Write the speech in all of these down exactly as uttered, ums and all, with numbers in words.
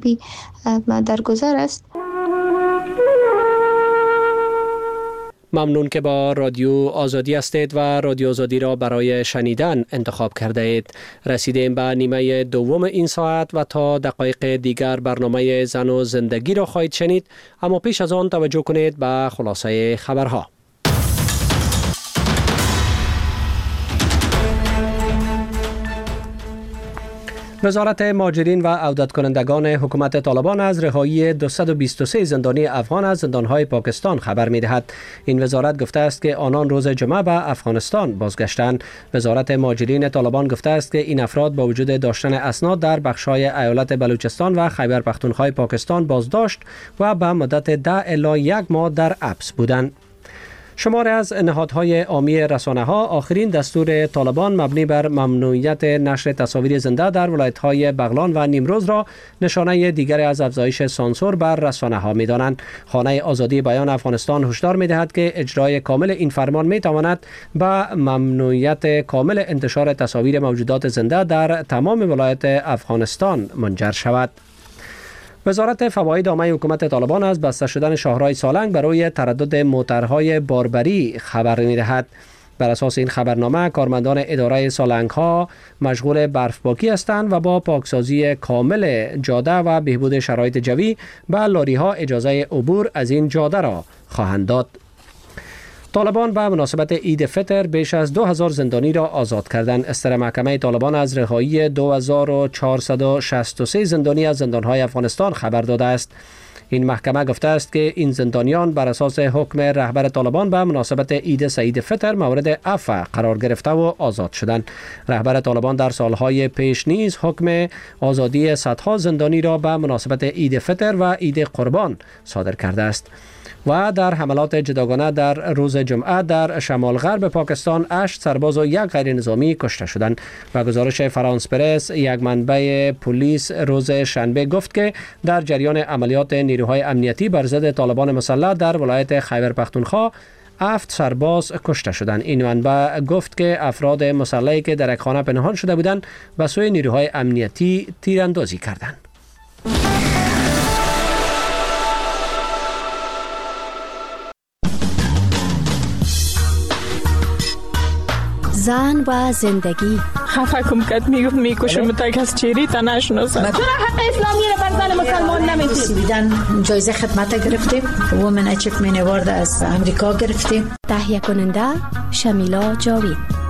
خوبی در گذر است. ممنون که با رادیو آزادی هستید و رادیو آزادی را برای شنیدن انتخاب کرده اید. رسیدیم به نیمه دوم این ساعت و تا دقایق دیگر برنامه زن و زندگی را خواهید شنید، اما پیش از آن توجه کنید به خلاصه خبرها. وزارت مهاجرین و عودت کنندگان حکومت طالبان از رهایی دویست و بیست و سه زندانی افغان از زندانهای پاکستان خبر می‌دهد. این وزارت گفته است که آنان روز جمعه به افغانستان بازگشتند. وزارت مهاجرین طالبان گفته است که این افراد با وجود داشتن اسناد در بخش‌های ایالت بلوچستان و خیبر پختونخوا پاکستان بازداشت و به مدت ده الی یک ماه در حبس بودند. شمار از نهادهای عامی رسانه‌ها آخرین دستور طالبان مبنی بر ممنوعیت نشر تصاویر زنده در ولایت‌های بغلان و نیمروز را نشانه دیگری از افزایش سانسور بر رسانه‌ها می‌دانند. خانه آزادی بیان افغانستان هشدار می‌دهد که اجرای کامل این فرمان می‌تواند به ممنوعیت کامل انتشار تصاویر موجودات زنده در تمام ولایت افغانستان منجر شود. وزارت فواید عامه حکومت طالبان از بسته شدن شاهراه سالنگ برای تردد موترهای باربری خبر می‌دهد. بر اساس این خبرنامه کارمندان اداره سالنگ‌ها مشغول برفپاکی هستند و با پاکسازی کامل جاده و بهبود شرایط جوی به لاری‌ها اجازه عبور از این جاده را خواهند داد. طالبان به مناسبت عید فطر بیش از دو هزار زندانی را آزاد کردند. اصدار محکمه طالبان از رهایی دو هزار و چهارصد و شصت و سه زندانی از زندانهای افغانستان خبر داده است. این محکمه گفته است که این زندانیان بر اساس حکم رهبر طالبان به مناسبت عید سعید فطر مورد عفو قرار گرفته و آزاد شدند. رهبر طالبان در سالهای پیش نیز حکم آزادی صدها زندانی را به مناسبت عید فطر و عید قربان صادر کرده است. و در حملات جداگانه در روز جمعه در شمال غرب پاکستان هشت سرباز و یک غیر نظامی کشته شدند. و گزارش فرانس پرس یک منبع پلیس روز شنبه گفت که در جریان عملیات نیروهای امنیتی بر ضد طالبان مسلح در ولایت خیبر پختونخوا هفت سرباز کشته شدند. این منبع گفت که افراد مسلحی که در یک خانه پنهان شده بودند به سوی نیروهای امنیتی تیراندازی کردند. زن و زندگی. خفه کم کت میگفت میکشم تا کس چیری تا نشناسم. چرا حق اسلامی را بر زن مسلمان نمیدید؟ بیدن جایزه خدمت گرفتیم. وومن اچیومنت اوارد از امریکا گرفتیم. تهیه کننده شمیلا جاوید.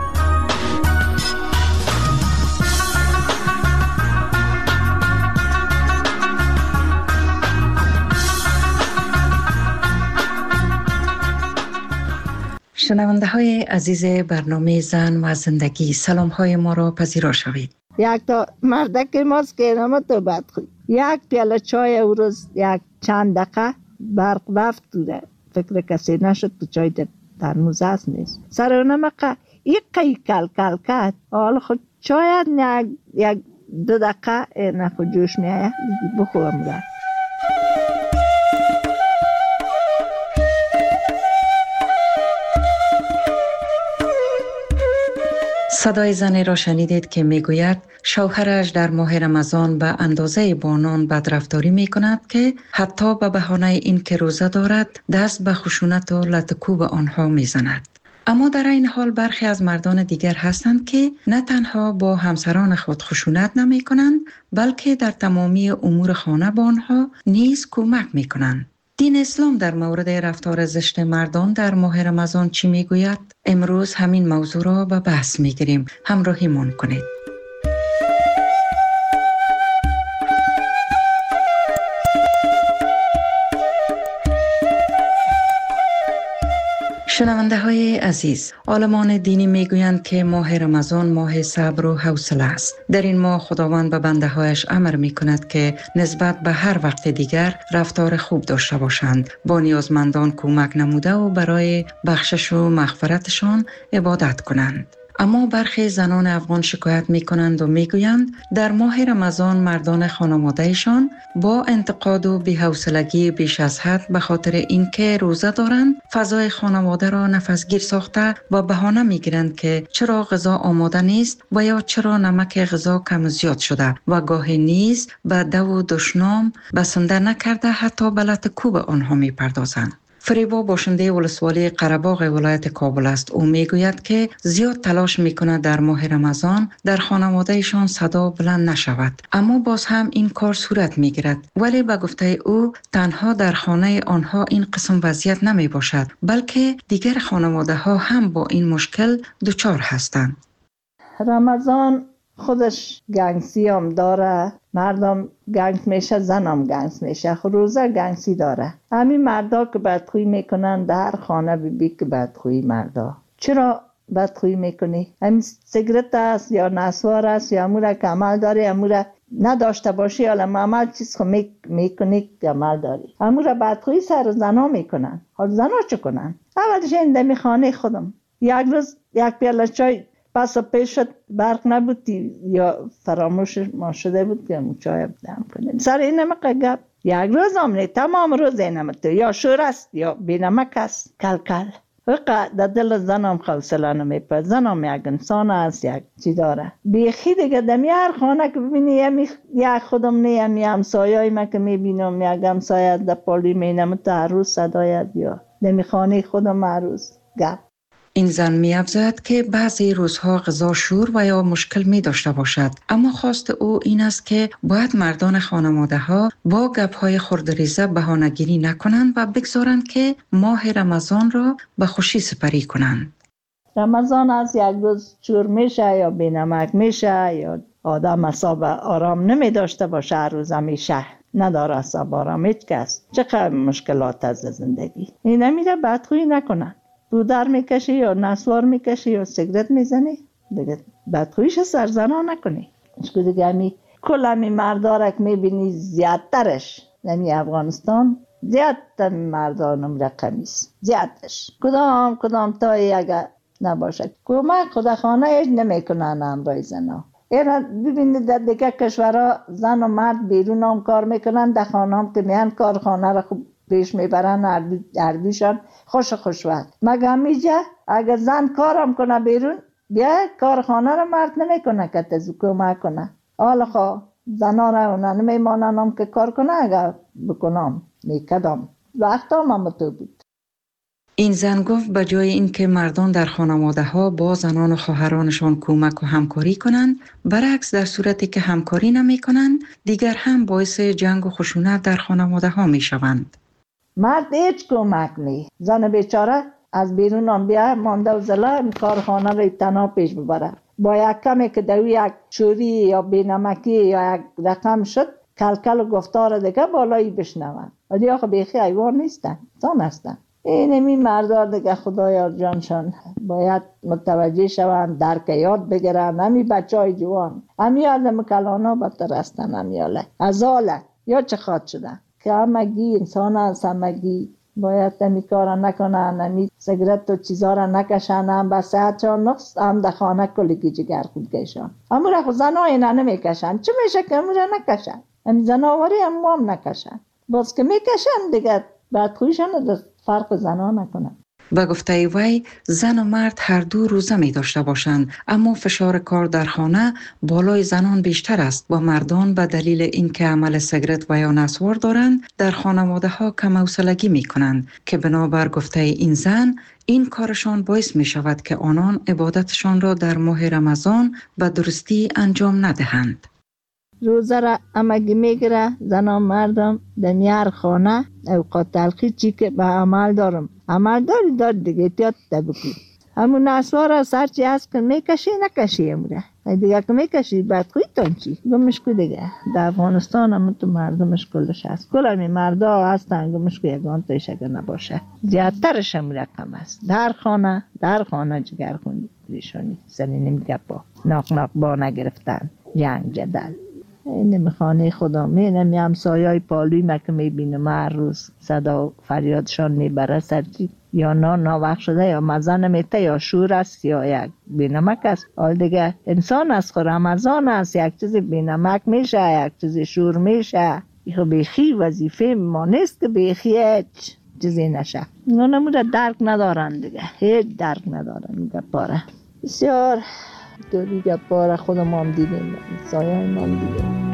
شنونده های عزیز برنامه زن و زندگی، سلام های ما را پذیرا شوید. یک تا مردک ماست که نامه تو بد خوی، یک پیاله چای او روز یک چند دقیقه برق رفت دوره، فکر کسی نشد تو چای در ترموز هست نیست. سر اونه مقه یک قی کل کل کد، حالا خود چای یک, یک دو دقیقه نخود جوش میایه بخورم ده. صدای زنی را شنیدید که میگوید شوهرش در ماه رمضان به اندازه بانان بدرفتاری می کند که حتی به بهانه این که روزه دارد دست به خشونت و لطکوب آنها می زند. اما در این حال برخی از مردان دیگر هستند که نه تنها با همسران خود خشونت نمی کنند بلکه در تمامی امور خانه با آنها نیز کمک می کنند. دین اسلام در مورد رفتار زشت مردان در ماه رمضان چی میگوید؟ امروز همین موضوع را به بحث میگیریم. همراهیمان کنید. شنونده های عزیز، عالمان دینی میگویند که ماه رمضان ماه صبر و حوصله است. در این ماه خداوند به بنده هایش امر می کند که نسبت به هر وقت دیگر رفتار خوب داشته باشند، با نیازمندان کمک نموده و برای بخشش و مغفرتشان عبادت کنند. اما برخی زنان افغان شکایت می کنند و می گویند در ماه رمضان مردان خانوادهشان با انتقاد و بی‌حوصلگی بیش از حد به خاطر اینکه روزه دارند فضای خانواده را نفسگیر ساخته و بهانه می گیرند که چرا غذا آماده نیست و یا چرا نمک غذا کم زیاد شده و گاهی نیز به دو و دشنام بسنده نکرده حتی به لط کوب آنها می پردازند. فریبا باشنده ولسوالی قره‌باغ ولایت کابل است. او میگوید که زیاد تلاش میکند در ماه رمضان در خانوادهشان صدا بلند نشود، اما باز هم این کار صورت میگیرد. ولی به گفته او تنها در خانه آنها این قسم وضعیت نمی باشد، بلکه دیگر خانواده ها هم با این مشکل دچار هستند. رمضان خودش گنگسی هم داره، مردم گنگ میشه، زنم گنگ میشه، روزه گنگسی داره. همین مردا که بدخویی میکنن در خانه بی بی که بدخویی مردا. چرا بدخویی میکنی؟ همین سیگرت است یا نسوار است یا امور که عمل داری، امور نداشته باشی یا عمل چیز خو میکنی که عمل داری. امور بدخویی سر زنا میکنن. حال زنا چه کنن؟ اولش این دمی خانه خودم یک روز یک پیاله چای پس پیش شد، برق نبودی یا فراموش ما شده بود که چای دم کنیم. سر این نمک گپ یک روز هم نه، تمام روز این نمک یا شور است یا بی نمک است. کل کل وقت در دل زنم حوصله نمیپره. زنم یک انسان است، یک چی داره بیخی دیگه. دمی هر خانه که ببینی یمی یک خودم نه یمی همسایه‌ای من که میبینم یک همسایه در پالی مینم تا هر روز صدای یا دمی خانه خودم هر روز گپ. این زن می افزاید که بعضی روزها غذا شور و یا مشکل می داشته باشد، اما خواست او این است که باید مردان خانواده ها با گپ های خردریزه بهانه‌گیری نکنند و بگذارند که ماه رمضان را به خوشی سپری کنند. رمضان از یک روز شور میشه یا بینمک میشه یا آدم اصاب آرام نمی داشته باشه، هر روز همیشه نداره اصاب آرام هیچ کس. چقدر مشکلات از زندگی این نمیره بدخویی نکنن. دودر میکشی یا نسوار میکشی یا سیگرت میزنی دیگه بدخویش سرزنا نکنی. اشکو دیگه همی کل همی مردارک میبینی زیادترش نمی افغانستان زیادتر مردانم رقمیست زیادش کدام کدام تا اگر نباشد کمک خدا خانه ایج نمیکنن امرای زنا. اینا ببینید در دیگه کشورها زن و مرد بیرون هم کار میکنن، در خانه هم که میان کارخانه را خوب پیش میبرن، اردوشان خوش خوش وقت. مگه میجه اگر زن کارم کنه بیرون بیا کارخانه را مرد نمیکنه که تزو کمک کنه. حالا خواه زنا را اونا نمیماننم که کار کنه، اگر بکنم میکدم وقت هم هم تو بود. این زن گفت به جای اینکه مردان در خانواده ها با زنان و خواهرانشان کمک و همکاری کنند، برعکس در صورتی که همکاری نمی کنند دیگر هم باعث جنگ و خشونت در خانواده ها می شوند. مرد هیچ کمک نی، زن بیچاره از بیرون هم بیا مانده و زلا کارخانه را تنها پیش ببره. با یک کمی که دوی یک چوری یا بینمکی یا یک رقم شد کلکل و گفتار دیگه بالایی بشنون. ولی آخه بیخی ایوان نیستن، زن هستن. این امی مردار دیگه خدایا جانشان باید متوجه شوند، درک یاد بگیرن. همی بچه های جوان همی آدم کلانا بدتر هستن، همی آله ازاله یا چه خواد شدن که همگی انسان هست، همگی باید همی کارا نکنن، همی سیگرت و چیزا را نکشن، هم به صحتشان نقص، هم در خانه کلگی جگر خود کشن. همو را خود زن های نه نمیکشن. چه میشه که همو را نکشن؟ همی زناوری هم هم نکشن. باز که میکشن دیگه بعد خویشان در فرق زنها نکنن. به گفته وی زن و مرد هر دو روزه می داشته باشند، اما فشار کار در خانه بالای زنان بیشتر است و مردان به دلیل اینکه عمل سیگرت و یا نسوار دارند در خانواده ها کم حوصلگی می کنند که بنابر گفته این زن این کارشان باعث می شود که آنان عبادتشان را در ماه رمضان به درستی انجام ندهند. روزه را امگی میگیره زنان مردم دنیار خانه اوقات تلخی چی که به عمل دارم عمل داری دار دیگه تیاد تبکی همون نسوار از سرچی هست که میکشی نکشی امره دیگه که میکشی بدخوی تان چی گمش که دیگه در افغانستان هم تو مردمش کلش هست کل همی مردا هستن گمش که یکان تایش اگر نباشه زیادترش هم رقم هست در خانه در خانه جگر خونی ریشانی سری نمیگه با ناق ناق با نگرفتن جنگ جدل این خانه خدا مینم همسایه‌های پالوی ما که میبینم هر روز صدا فریادشان میبره سرچی یا نا ناوقت شده یا مزه نمیته یا شور است یا یک بینمک است. حال دیگه انسان است خود رمضان است، یک چیز بینمک میشه یک چیز شور میشه. این بیخی وظیفه ما نیست که بیخی هیچ چیزی نشه. اونا نموده درک ندارن دیگه، هیچ درک ندارن. میگه پاره بسیار دوری گپاره خودم هم دیدیم، سایه هم دیدیم.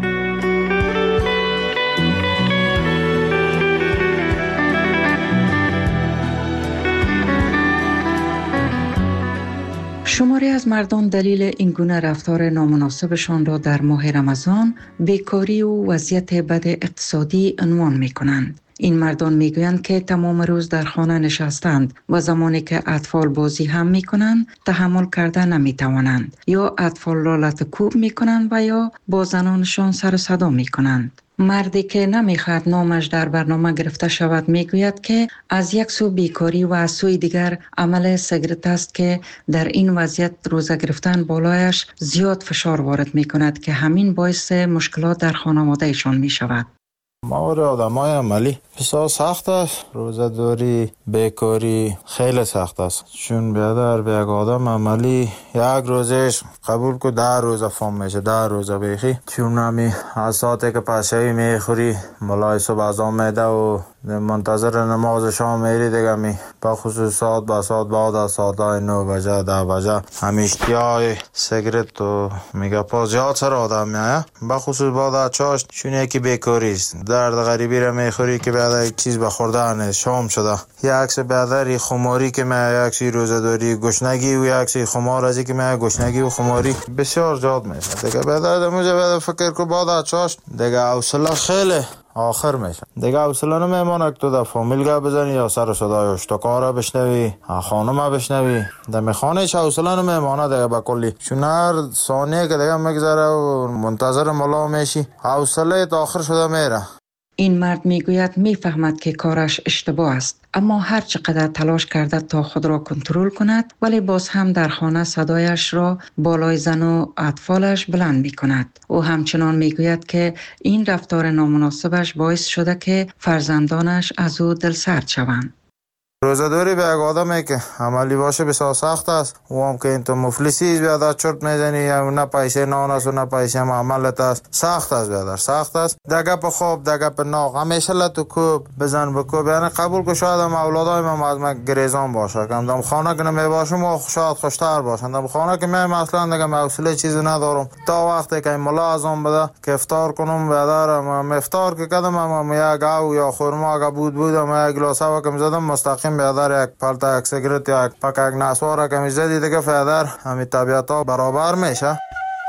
شماری از مردم دلیل این گونه رفتار نامناسبشان را در ماه رمضان بیکاری و وضعیت بد اقتصادی عنوان می کنند. این مردان می گویند که تمام روز در خانه نشستند و زمانی که اطفال بازی هم می کنند تحمل کرده نمی توانند، یا اطفال را لطکوب می کنند و یا با زنانشان سر و صدا می کنند. مردی که نمیخواد نامش در برنامه گرفته شود میگوید که از یک سو بیکاری و از سوی دیگر عمل سیگارت است که در این وضعیت روزه گرفتن بالایش زیاد فشار وارد می کند که همین باعث مشکلات در خانواده ایشان می شود. مور آدمای عملی بسیار سخت است. روزه داری بیکاری خیلی سخت است، چون بیادر به یک آدم عملی یک روزش قبول که ده روزه فهم میشه، ده روزه بیخی، چون همی از ساعتی که پشهی میخوری ملای صبح از آن میده و منتظر نماز شام میری دیگه می با خصوص ساعت با ساعت بعد از ساعت نو بجه ده بجه همیشتی های سیگرت و میگه پا زیاد سر آدم میایه، با خصوص بعد از چاشت، چون یکی بیکاری است. درد غریبی را میخوری که بعد یک چیز بخورده نیست، شام شده یک عکس بعدری خماری که میایه، یک سی روزه داری گشنگی و یک سی خمار ازی که میایه گشنگی و خماری بسیار زیاد میشه دیگه. بعد موجه بعد فکر که بعد از چاشت دیگه حوصله خیلی آخر میشه دیگه. حوصله نمیمونه که تو در فامیل گپ بزنی یا سر صدای اشتکارا بشنوی، خانم بشنوی، در خانه هیچ حوصله نمیمونه دیگه به کلی، چون هر ثانیه که دیگه میگذره و منتظر ملا میشی حوصله تا آخر شده میره. این مرد میگوید میفهمد که کارش اشتباه است، اما هر چقدر تلاش کرده تا خود را کنترل کند ولی باز هم در خانه صدایش را بالای زن و اطفالش بلند می کند. او همچنان میگوید که این رفتار نامناسبش باعث شده که فرزندانش از او دلسرد شوند. روزه‌داری به یک آدمی که عملی باشه بسیار سخت است. و هم که این تو مفلسی بیادر چرت میزنی، یا نه پیسه نان است و نه پیسه عملت است، سخت است بیادر، سخت است. دگه په خوب دگه په ناق همیشه لتو کوب بزن بکوب. یعنی قبول که شاید هم اولادای من از من گریزان باشه، کم دم خانه که نمی باشم و شاید خوشتر باشن. دم خانه که من اصلا دیگه حوصله چیزی ندارم تا وقتی که ملا ازم بده که افطار کنم بیادر. من افطار که کردم اما یک گاو یا خرما اگه بود بودم یک گلاس آب که می‌زدم مستقیم بیادر یک پالتا یک سیگرت یا یک پاک یک نسوار که میزدی دیگه فیادر همین طبیعت ها برابر میشه.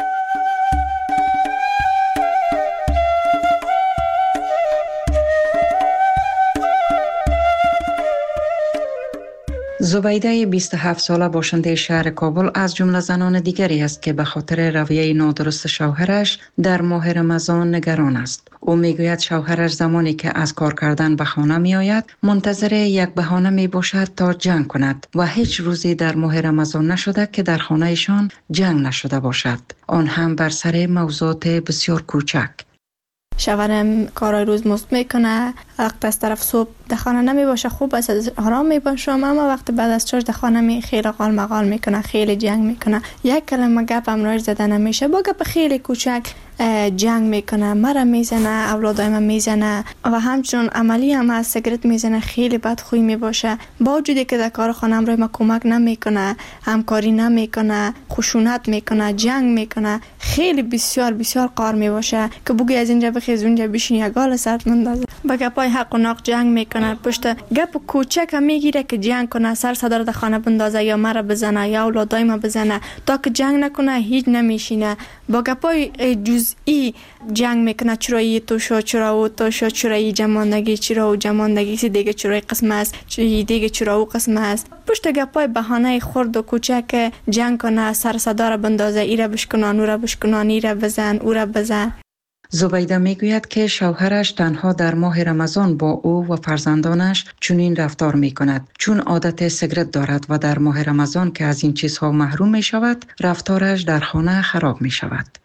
زبیده بیست و هفت ساله باشنده شهر کابل از جمله زنان دیگری است که به خاطر رویه نادرست شوهرش در ماه رمضان نگران است. او میگوید شوهرش زمانی که از کار کردن به خانه می آید منتظر یک بهانه می باشد تا جنگ کند و هیچ روزی در ماه رمضان نشده که در خانه ایشان جنگ نشده باشد، آن هم بر سر موضوعات بسیار کوچک. شوهرم کارای روز مست میکنه، وقت از طرف صبح در خانه نمی باشه، خوب است آرام میباشم، اما وقت بعد از چاش در خانه می خیلی قال مقال میکنه، خیلی جنگ میکنه، یک کلمه گپ هم راش زده نمیشه، با گپ خیلی کوچک جنگ میکنه، مرا میزنه، اولادای من میزنه و همچنان عملی هم از سیگرت میزنه، خیلی بد خوی میباشه. با وجودی که در کار خانم روی ما کمک نمیکنه، همکاری نمیکنه، خشونت میکنه، جنگ میکنه، خیلی بسیار بسیار قار میباشه که بگی از اینجا بخیز اونجا بشین یک گال سرت مندازه. با گپای حق و ناق جنگ میکنه، پشت گپ کوچک هم میگیره که جنگ کنه، سر صدر در خانه بندازه یا مرا بزنه یا اولادای ما بزنه، تا که جنگ نکنه هیچ نمیشینه. با گپای جزئی جنگ میکنه، چرا ای تو شو، چرا او تو شو، چرا ای جماندگی، چرا او جماندگی، سی دیگه چرا قسم است، چی دیگه چرا او قسم است. پشت گپای بهانه خرد و کوچک جنگ کنه، سر صدا را بندازه، ای را بشکنان، او را بشکنان، ای را بزن، او را بزن. زبیده میگوید که شوهرش تنها در ماه رمضان با او و فرزندانش چنین رفتار میکند، چون عادت سیگرت دارد و در ماه رمضان که از این چیزها محروم می شود، رفتارش در خانه خراب می شود.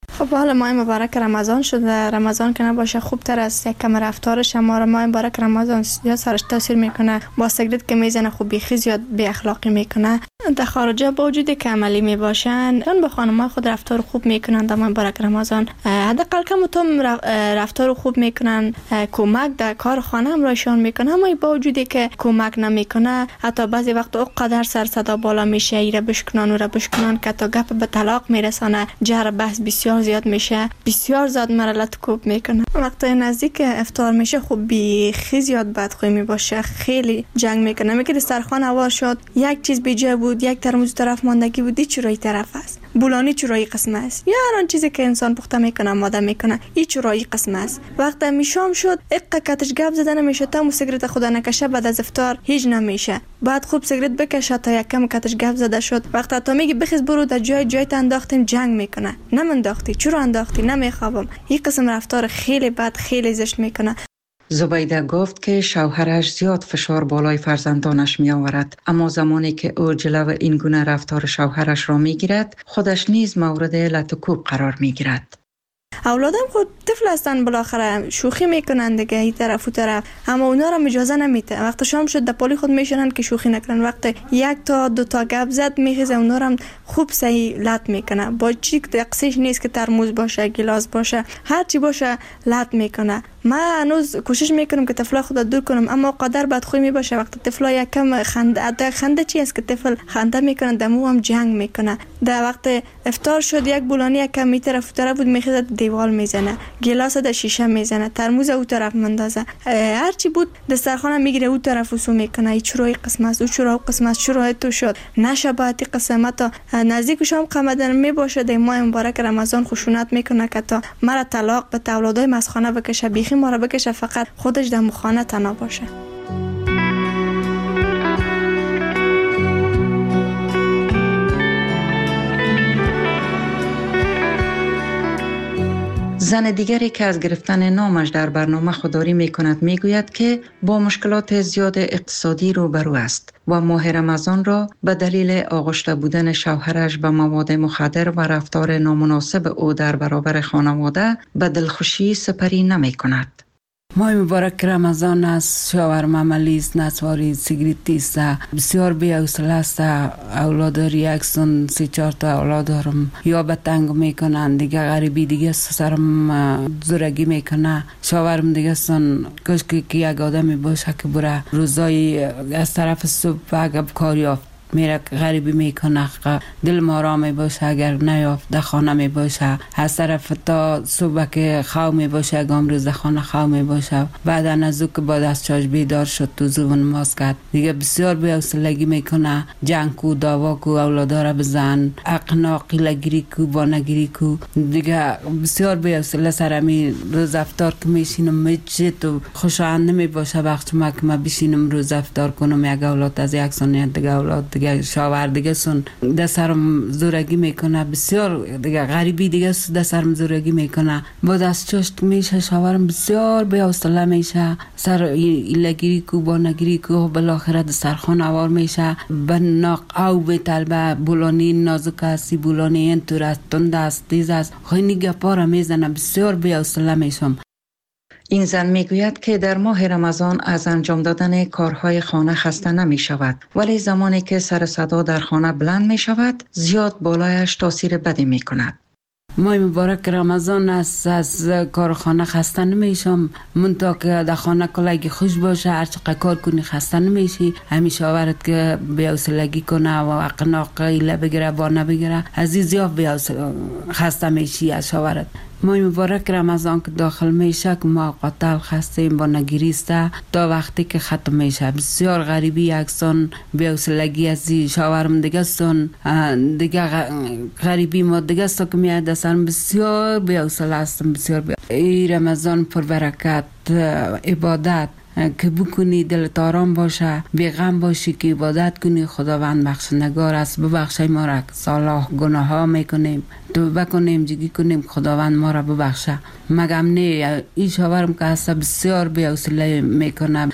خب حالا ماه مبارک رمضان شده. رمضان که نباشه خوب تر است. یک کم رفتارش ما ماه مبارک رمضان زیاد سرش تاثیر میکنه. با سیگرت که میزنه خوب بیخی زیاد بی اخلاقی میکنه. در خارجه با وجودی که عملی میباشن اون به خانم‌ها خود رفتار خوب میکنن در ماه مبارک رمضان. حداقل کم تو رفتار خوب میکنن، کمک در کار خانه هم راشون میکنه. اما با وجودی که کمک نمیکنه حتی بعضی وقت اونقدر سر صدا بالا میشه ایره بشکنان و را بشکنان که تا گپ به طلاق میرسانه. جر بحث بسیار زیاد میشه، بسیار زیاد مرلت کوب میکنه. وقتی نزدیک افطار میشه خوب بیخی زیاد بدخوی میباشه، خیلی جنگ میکنه. میگه دسترخوان هوار شد، یک چیز بیجا بود، یک ترموز طرف ماندگی بود، چرایی طرف است، بولانی چرایی قسم است، یا هر آن چیزی که انسان پخته میکنه ماده میکنه این چرایی قسم است. وقتی میشام شد اقا کتش گپ زدن میشه، تا سیگرت خدا نکشه بعد از افطار هیچ نمیشه. بعد خوب سیگرت بکشه تا یک کم کتش گپ زده شد. وقتی تا میگی بخیز برو در جای جای انداختیم جنگ میکنه. نمنداختی چرا انداختی؟ نمیخوابم. این قسم رفتار خیلی بد، خیلی زشت میکنه. زبیده گفت که شوهرش زیاد فشار بالای فرزندانش می آورد، اما زمانی که او جلو این گونه رفتار شوهرش را می گیرد خودش نیز مورد لط و کوب قرار می گیرد. اولادم خود طفل هستن، بالاخره شوخی میکنن دیگه این طرف و طرف، اما اونا را اجازه نمیده. وقت شام شد در پالی خود میشنن که شوخی نکنن. وقت یک تا دو تا گپ زد میخیزه اونا را خوب صحیح لط میکنه. با چیک دقیقش نیست که ترموز باشه، گلاس باشه، هر چی باشه لط میکنه. من هنوز کوشش میکنم که طفلا خود دور کنم، اما قدر بدخوی میباشه. وقت طفلا یک کم خنده، خنده چی است که طفل خنده میکنه دمو هم جنگ میکنه. در وقت افطار شد یک بولانی یک کم می طرف طرف بود میخیزه دیوال میزنه، گلاس در شیشه میزنه، ترموز او طرف مندازه، هر چی بود دسترخوان میگیره او طرف وسو میکنه. این چرای قسم است، او چرای قسم است، چرای تو شد نشباتی قسمت نزدیک شام قمدن میباشه. در ماه مبارک رمضان خشونت میکنه که تا مرا طلاق به اولادای مسخانه بکشه، بیخی ما را بکشه، فقط خودش در مخانه تنها باشه. زن دیگری که از گرفتن نامش در برنامه خودداری می کند می گوید که با مشکلات زیاد اقتصادی روبرو است و ماه رمضان را به دلیل آغشته بودن شوهرش به مواد مخدر و رفتار نامناسب او در برابر خانواده به دلخوشی سپری نمی کند. ماه مبارک رمضان است، شوهرم عملی است، نسواری سیگریتی است، بسیار بی حوصله است. اولاد ریاکسون سی چهار تا اولاد دارم، یا به تنگ میکنن دیگه، غریبی دیگه سرم زورگی میکنه. شوهرم دیگه سن کاش که یک آدمی باشه که بره روزای از طرف صبح اگه کاری یافت میره غریبی میکنه، دل ما را می باشه. اگر نیافت در خانه می باشه، از طرف تا صبح که خواه می باشه، اگام روز در خانه خواه می باشه. بعد از او که بعد از چاش بیدار شد تو زبون ماز کرد دیگه، بسیار بی حوصلگی میکنه. جنگ کو، دعوا کو، اولادا را بزن، اقنا قیله گیری کو، با نگیری کو دیگه. بسیار بی حوصله سرمی روز افطار که میشینم میچه تو خوشایند نمی باشه. وقت ما که ما بشینم روز افطار کنم، یک اولاد از یک سنیت دیگه اولاد دیگه شاور دیگه سن دسترم زورگی میکنه، بسیار دیگه غریبی دیگه دسترم زورگی میکنه. با دست چشت میشه شاورم بسیار بی حوصله میشه. سر ایلگیری کو، با نگیری کو، بالاخره دسترخوان آوار میشه. به ناق او به طلبه بولانی نازک هستی، بولانی این طور است، تند است، تیز است، خیلی گپا را میزنه. بسیار بی حوصله میشم. این زن میگوید که در ماه رمضان از انجام دادن کارهای خانه خسته نمی شود، ولی زمانی که سر صدا در خانه بلند می شود زیاد بالایش تاثیر بدی می کند. ماه مبارک رمضان است، از کار خانه خسته نمیشم. منطقه که در خانه کلگی خوش باشه، هر چقدر کار کنی خسته نمیشی. همیشه آورد که بی‌حوصلگی کنه و اقناق ایله بگیره با نبگیره، از این زیاد بی‌حوصله خسته میشی از شاورد. ماه مبارک رمضان که داخل میشه که ما قاتل خستیم با نگیریسته تا وقتی که ختم میشه. بسیار غریبی یکسان بی‌حوصلگی از شاورم دیگه سن دیگه غریبی ما دیگه سا که میاد دستم بسیار بی‌حوصله هستم. بسیار بی... ای رمضان پر برکت، عبادت که بکنی دلت آرام باشه، بیغم باشی که عبادت کنی. خداوند بخشندگار است، ببخشای ما را که سالا گناه ها میکنیم، توبه کنیم، جگی کنیم، خداوند ما را ببخشه. مگم نه این شاورم که هسته بسیار بی‌حوصله میکنه.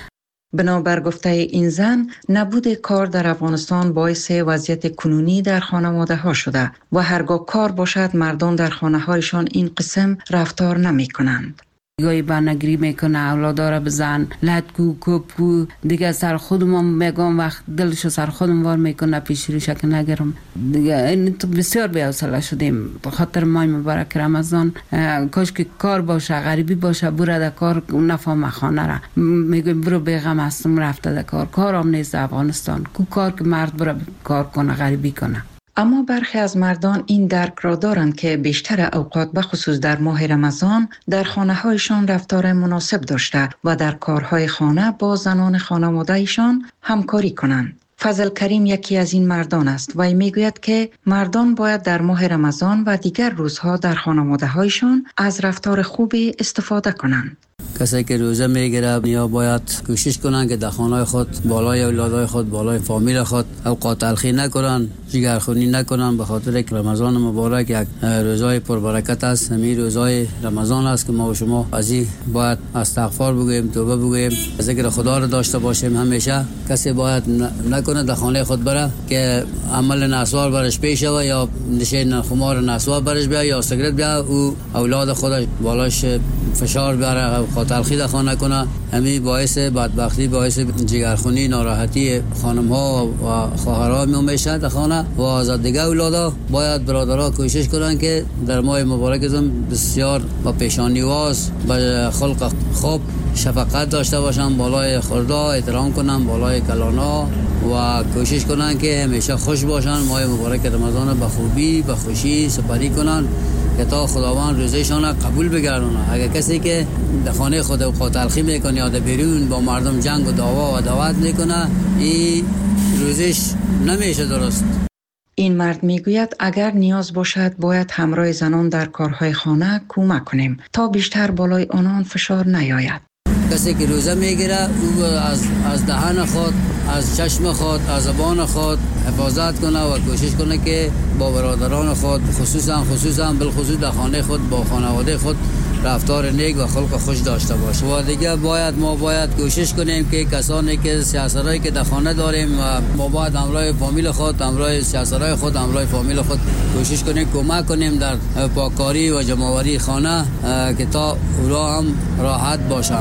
بنابر گفته این زن، نبود کار در افغانستان باعث وضعیت کنونی در خانواده ها شده و هرگاه کار باشد مردان در خانه هایشان این قسم رفتار نمی کنند. گاهی بانگری میکنه، اولادا را بزن، لطکو کپکو دیگه سر خودم میگم وقت دلشو سر خودم وار میکنه پیش روش که نگرم دیگه. این تو بسیار بی‌حوصله شدیم به خاطر ماه مبارک رمضان. کاش که کار باشه، غریبی باشه، برو در کار نفهم خانه را میگم برو بیغم هستم رفته در کار. کارم نیست افغانستان، کو کار که مرد برو کار کنه غریبی کنه. اما برخی از مردان این درک را دارند که بیشتر اوقات به خصوص در ماه رمضان در خانه هایشان رفتار مناسب داشته و در کارهای خانه با زنان خانواده ایشان همکاری کنند. فضل کریم یکی از این مردان است و میگوید که مردان باید در ماه رمضان و دیگر روزها در خانواده هایشان از رفتار خوبی استفاده کنند. کسی که روزه میگیره یا باید کوشش کنن که در خانه خود بالای اولادای خود، بالای فامیل خود اوقات تلخی نکنن، جگرخونی نکنن، به خاطر که رمضان مبارک یک روزای پربرکت است. همین روزای رمضان است که ما و شما از این باید استغفار بگوییم، توبه بگوییم، ذکر خدا را داشته باشیم. همیشه کسی باید نکنه در خانه خود بره که عمل نسوار برش پیش و یا نشین خمار نسوار برش بیا یا سیگرت بیا او اولاد خودش بالاش فشار بیاره تلخی در خانه کنه. همین باعث بدبختی، باعث جگرخونی، ناراحتی خانم ها و خواهرها میشه در خانه و از دیگه اولادا. باید برادرها کوشش کنن که در ماه مبارکتون بسیار با پیشانیواز با خلق خوب شفقت داشته باشن، بالای خوردا احترام کنن، بالای کلانا و کوشش کنن که همیشه خوش باشن. ماه مبارک رمضان به خوبی به خوشی سپری کنن که تا خداوند روزشان قبول بگردونه. اگر کسی که در خانه خود اوقات تلخی میکنه یا در بیرون با مردم جنگ و دعوا و دعوت میکنه، این روزش نمیشه درست. این مرد میگوید اگر نیاز باشد باید همراه زنان در کارهای خانه کمک کنیم تا بیشتر بالای آنان فشار نیاید. کسی که روزه میگیره او از از دهان خود، از چشم خود، از زبان خود حفاظت کنه و کوشش کنه که با برادران خود خصوصا خصوصا بالخصوص در خانه خود با خانواده خود رفتار نیک و خلق خوش داشته باشه. و دیگه باید ما باید کوشش کنیم که کسانی که سیاستایی که در خانه داریم و ما باید همراه فامیل خود، همراه سیاستای خود، همراه فامیل خود کوشش کنیم کمک کنیم در پاککاری و جمع‌آوری خانه که تا اونها هم راحت باشن.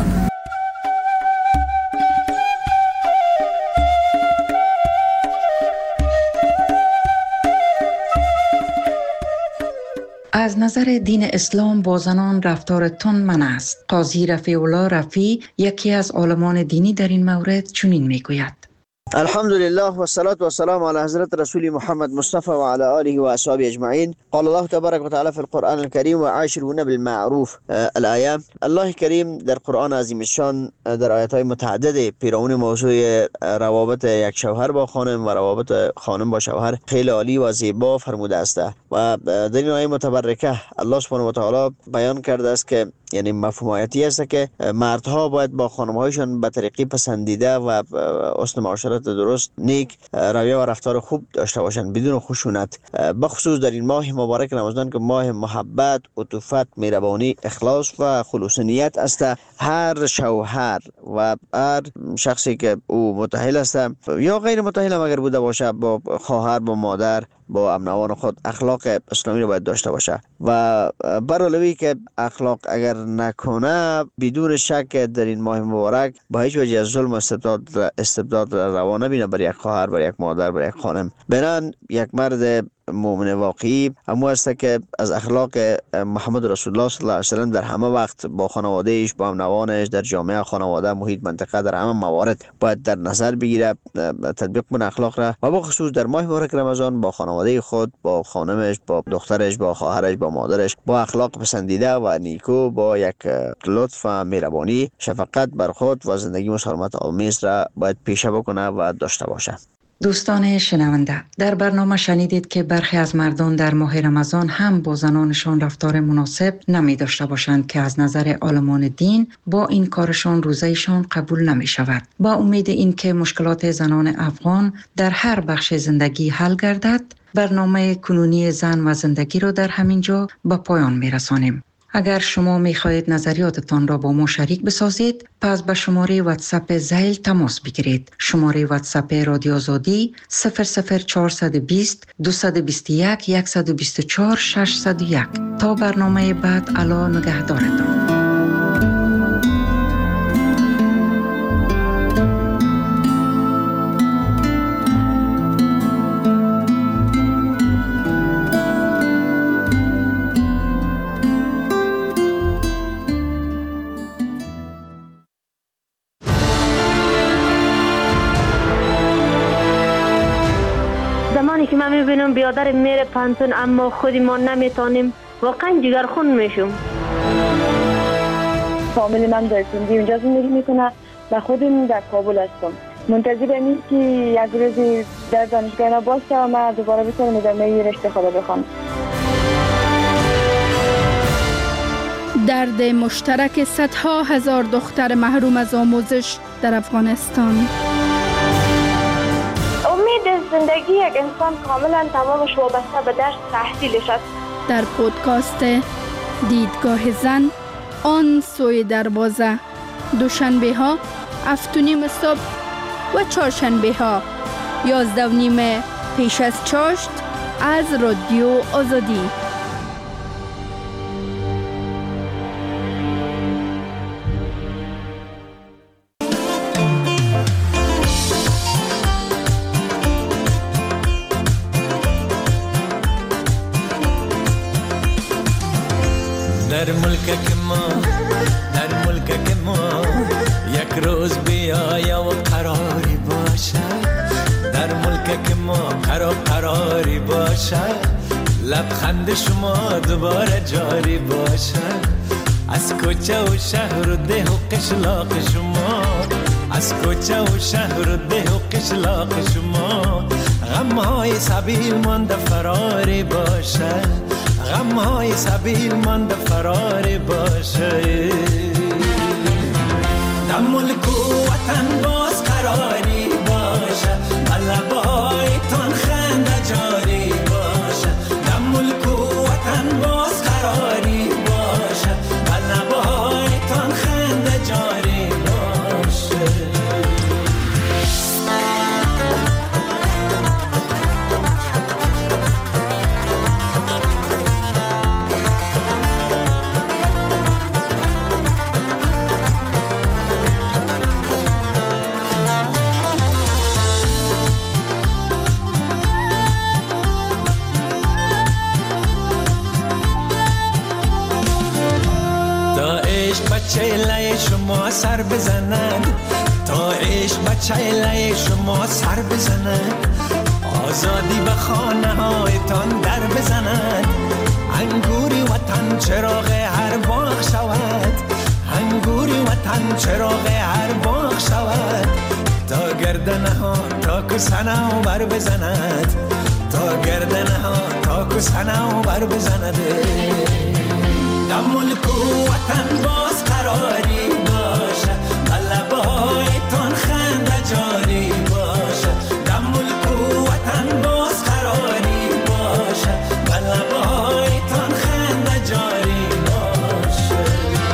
از نظر دین اسلام با زنان رفتار تند منع است. قاضی رفیع الله رفیع یکی از عالمان دینی در این مورد چنین میگوید: الحمدلله و الصلاة و السلام علی حضرت رسول محمد مصطفى و علی آله و اصحابه اجمعین. قال الله تبارک و تعالی فی القرآن الكریم و عاشرون بالمعروف الآیه. الله کریم در قرآن عظیم الشان در آیات‌های متعدد پیرامون موضوع روابط یک شوهر با خانم و روابط خانم با شوهر خیلی عالی و زیبا فرموده است و در این آیه متبرکه الله سبحانه و تعالی بیان کرده است که یعنی مفهوم آیاتی است که مردها باید با خانم‌هایشان به طریقی پسندیده و حسن معاشرت درست، نیک رویه و رفتار خوب داشته باشند بدون خشونت، بخصوص در این ماه مبارک رمضان که ماه محبت، عطوفت، مهربانی، اخلاص و خلوص نیت است. هر شوهر و هر شخصی که او متأهل است یا غیر متأهل اگر بوده باشه با خواهر، با مادر، با امنوان خود اخلاق اسلامی رو باید داشته باشه و برعلاوه که اخلاق اگر نکنه بدون شک در این ماه مبارک با هیچ وجه از ظلم و استبداد استبداد روا نبینه بر یک خواهر، بر یک مادر، بر یک خانم. بنان یک مرد مؤمن واقعی همو است که از اخلاق محمد رسول الله صلی الله علیه و سلم در همه وقت با خانواده‌اش، با هم‌نوانش، در جامعه، خانواده، محیط، منطقه، در همه موارد باید در نظر بگیره، تطبیق کنه اخلاق را و با خصوص در ماه مبارک رمضان با خانواده خود، با خانمش، با دخترش، با خواهرش، با مادرش با اخلاق پسندیده و نیکو، با یک لطف و مهربانی، شفقت بر خود و زندگی مسالمت آمیز را باید پیشه بکنه و داشته باشه. دوستان شنونده، در برنامه شنیدید که برخی از مردان در ماه رمضان هم با زنانشان رفتار مناسب نمی داشته باشند که از نظر عالمان دین با این کارشان روزهشان قبول نمی شود. با امید این که مشکلات زنان افغان در هر بخش زندگی حل گردد، برنامه کنونی زن و زندگی را در همین جا به پایان می رسانیم. اگر شما می خواهید نظریاتتان را با ما شریک بسازید، پس به شماره واتساپ زیل تماس بگیرید. شماره واتساپ رادیو آزادی صفر صفر چهارصد و بیست دویست و بیست و یک صد و بیست و چهار ششصد و یک. تا برنامه بعد، الا نگهدارتان. که من میبینم بیادر میره پانتون اما خودی ما نمیتونیم، واقعا جگرخون میشم. فامیل من در سندی اونجا زندگی میکنه و خودم در کابل هستم. منتظرم این که یک روزی در دانشگاه باشه و من دوباره بتونم ادامه رشته خدا بخوام. درد مشترک صدها هزار دختر محروم از آموزش در افغانستان. زندگی یک انسان کاملا تمامش وابسته به درس تحصیلش است. در پودکاست دیدگاه زن آن سوی دروازه، دوشنبه ها هفت و نیم صبح و چهارشنبه ها یازده و نیم پیش از چاشت از رادیو آزادی. در ملک ما در ملک ما یک روز بیایا و قراری باشه. در ملک ما قرار قراری باشه. لبخند شما دوباره جاری باشه. از کوچه و شهر و ده و قشلاق شما، از کوچه و شهر و ده و قشلاق شما غمهای سبیل مانده فراری باشه. غمهای سبیل مانده فراری باشه. در ملک و وطن باز قراری باشه. لبایتان خنده جاری باشه. در ملک و وطن باز قراری باشه. لبایتان خنده جاری باشه. چهله شما سر بزند، تا عشق به چهله شما سر بزند. آزادی به خانه هایتان در بزند. انگوری وطن چراغ هر باغ شود. انگوری وطن چراغ هر باغ شود. تا گردنه ها تا کسنه بر بزند. تا گردنه ها تا کسنه بر بزند. در ملک و وطن باز قراری باشه. لبایتان خنده جاری باشه. در ملک و وطن باز قراری باشه. لبایتان خنده جاری باشه.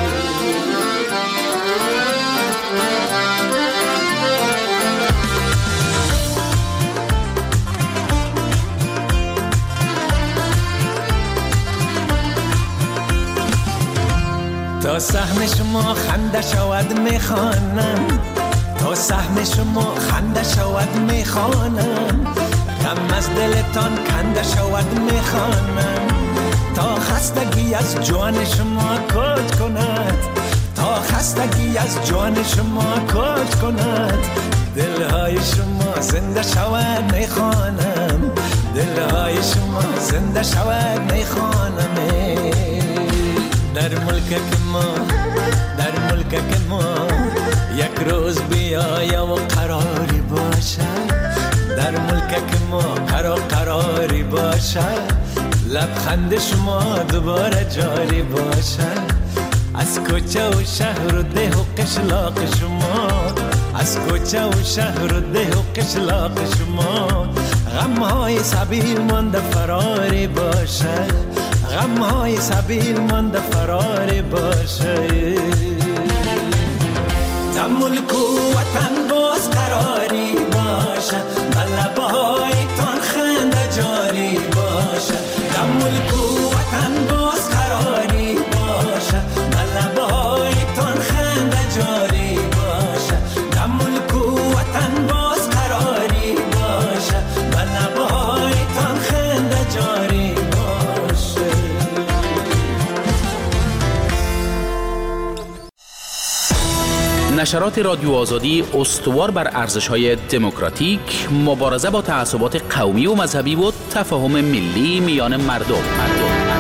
تا سهم شما خنده شود میخوانم. تا سهم شما خنده شود میخوانم. غم از دلتان کنده شود میخوانم. تا خستگی از جان شما کج کند. تا خستگی از جان شما کج کند. دلهای شما زنده شود میخوانم. دلهای شما زنده شود میخوانم. در ملک ما در ملک ما یک روز بیایا و قراری باشه. در ملک ما قرار قراری باشه. لبخند شما دوباره جاری باشه. از کوچه و شهر و ده و قشلاق شما. از کوچه و شهر و ده و قشلاق شما غمهای سبیل مانده فراری باشه. غمهای سبیل مانده فرار باشه. در ملک و وطن باز قراری باشه، بلبهای تان خنده جاری باشه. در ملک و وطن باز قراری باشه، بلبهای تان خنده جاری باشه. در ملک و وطن باز قراری باشه، بلبهای تان خنده جاری باشه. نشرات رادیو آزادی استوار بر ارزش‌های دموکراتیک، مبارزه با تعصبات قومی و مذهبی و تفاهم ملی میان مردم. مردم.